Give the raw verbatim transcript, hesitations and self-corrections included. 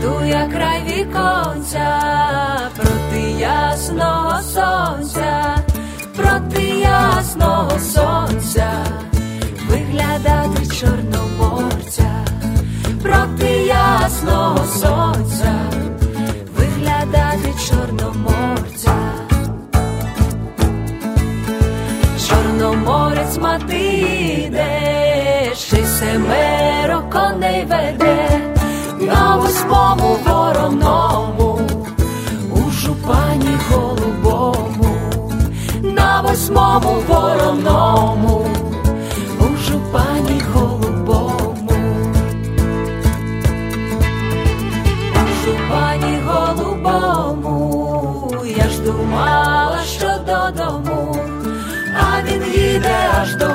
жду я край віконця, проти ясного сонця, проти ясного сонця, виглядати чорноморця, проти ясного сонця, виглядати чорноморця. Чорноморець мати йде, ще й семеро коней веде, на восьмому вороному, у жупані голубому, на восьмому вороному, у жупані голубому, у жупані голубому, я ж думала, що додому, а він їде аж до